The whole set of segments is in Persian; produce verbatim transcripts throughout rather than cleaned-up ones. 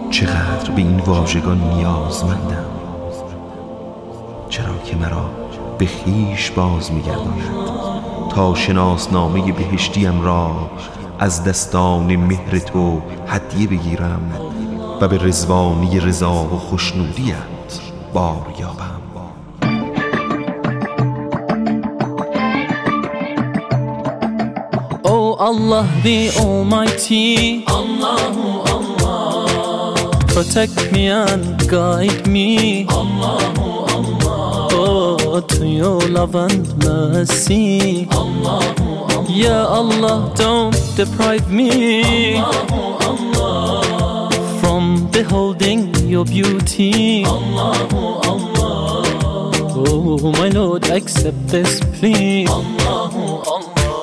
چقدر به این واژگان نیازمندم، چرا که مرا به خویش باز می‌گرداند تا شناسنامه بهشتیم را از دستان مهر تو هدیه بگیرم و به رضوانی رضا و خوشنودیت بار یابم. Oh Allah the Almighty, Allahu Allah, protect me and guide me, Allahu Allah, oh to your love and mercy, Allahu Allah, Ya Allah don't deprive me, Allahu Allah, from beholding your beauty, Allahu Allah, oh my Lord accept this plea, Allahu Allah.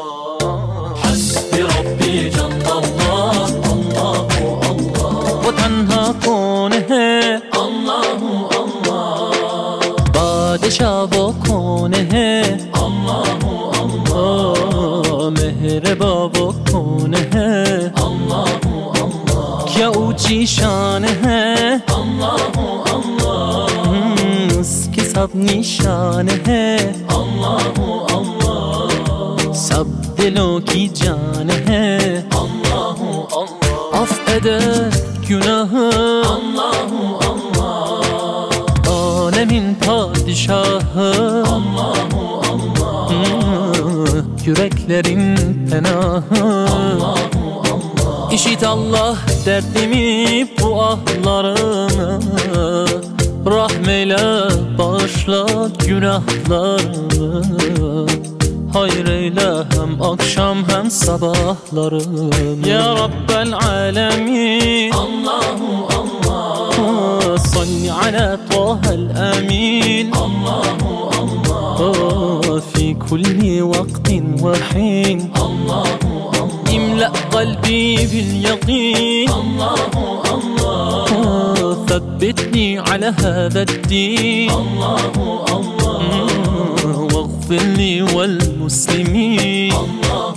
ربی جل الله الله الله و تنها کونه الله الله بادشاه و کونه الله الله مهربان و کونه الله الله کیا اوچی شانه الله الله اسکی سب نشانه الله الله سب دلوں کی جان ہے اللہ اللہ اف eder günahı Allah Allah alemin padişahı Allah Allah yüreklerin penahı Allah Allah İşit Allah derdimi bu ahlarımı rahmeyle bağışla günahlarımı hayır eyle hem akşam hem sabahlarım Ya Rabbel alemin Allahu Allah salli ala Taha'l amin Allahu Allah fi kulli vaktin ve hin Allahu Allah imla kalbi bil yakin Allahu Allah ثبتني على هذا الدين الله الله واغفر لي والمسلمين الله